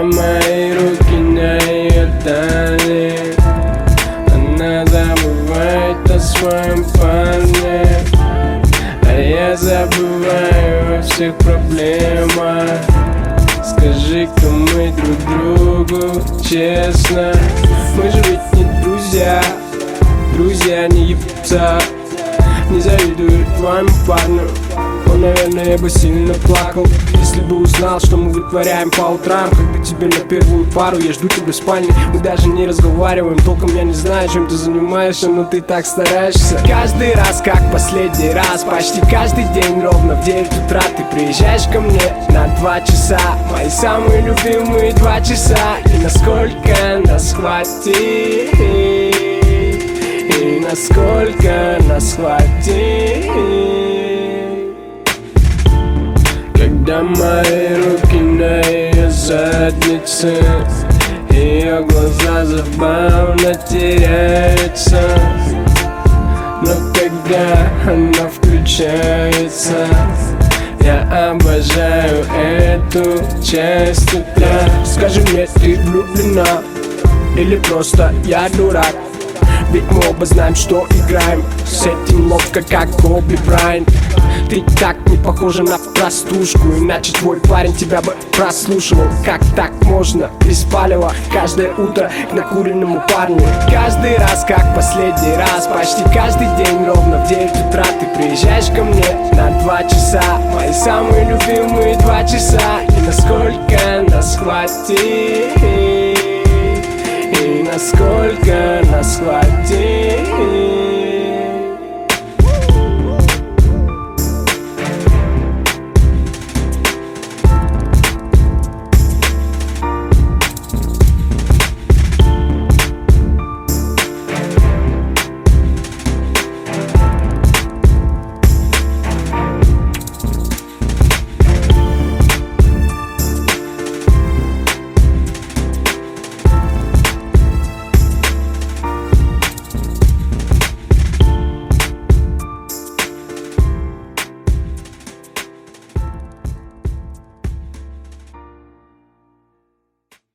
мои руки на ее талии, она забывает о своем парне, а я забываю о всех проблемах. Скажи-ка мы друг другу честно, мы же ведь не друзья, друзья не ебутся. Не завидую твоему парню, он, наверное, бы сильно плакал, если бы узнал, что мы вытворяем по утрам. Когда тебе на первую пару, я жду тебя в спальне. Мы даже не разговариваем, толком я не знаю, чем ты занимаешься, но ты так стараешься. Каждый раз, как последний раз, почти каждый день ровно в 9 утра ты приезжаешь ко мне на 2 часа. Мои самые любимые 2 часа. И насколько нас хватит, и насколько нас хватит, когда мои руки на ее заднице, ее глаза забавно теряются. Но когда она включается, я обожаю эту часть утра. Скажи мне, ты влюблена или просто я дурак? Ведь мы оба знаем, что играем с этим ловко, как Коби Брайант. Ты так не похожа на простушку, иначе твой парень тебя бы прослушивал. Как так можно? Приспалила каждое утро к накуренному парню. Каждый раз, как последний раз, почти каждый день ровно в 9 утра ты приезжаешь ко мне на 2 часа. Мои самые любимые 2 часа. И насколько нас хватит, и насколько